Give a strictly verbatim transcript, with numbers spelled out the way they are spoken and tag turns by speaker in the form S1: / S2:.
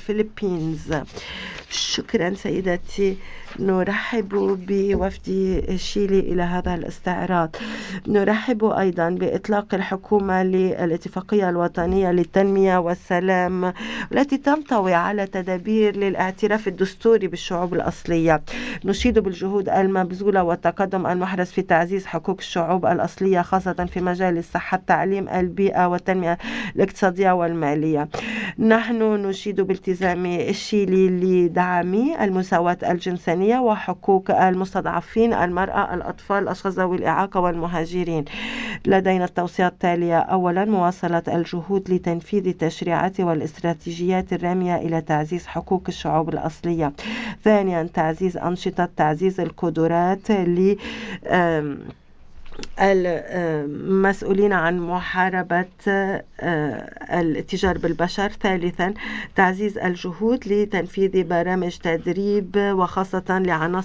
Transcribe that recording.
S1: الفلبينز. شكرا سيدتي. نرحب بوفد شيلي إلى هذا الاستعراض. نرحب أيضا بإطلاق الحكومة للاتفاقية الوطنية للتنمية والسلام التي تنطوي على تدابير للاعتراف الدستوري بالشعوب الأصلية. نشيد بالجهود المبذولة والتقدم المحرز في تعزيز حقوق الشعوب الأصلية خاصة في مجال الصحة، التعليم، البيئة والتنمية الاقتصادية والمالية. نحن نشيد بالتزام الشيلي لدعم المساواة الجنسية وحقوق المستضعفين، المرأة، الأطفال، الأشخاص ذوي الإعاقة والمهاجرين. لدينا التوصيات التالية: أولا، مواصلة الجهود لتنفيذ التشريعات والاستراتيجيات الرامية إلى تعزيز حقوق الشعوب الأصلية. ثانيا، تعزيز أنشطة تعزيز القدرات ل المسؤولين عن محاربة الاتجار بالبشر. ثالثا، تعزيز الجهود لتنفيذ برامج تدريب وخاصة لعناصر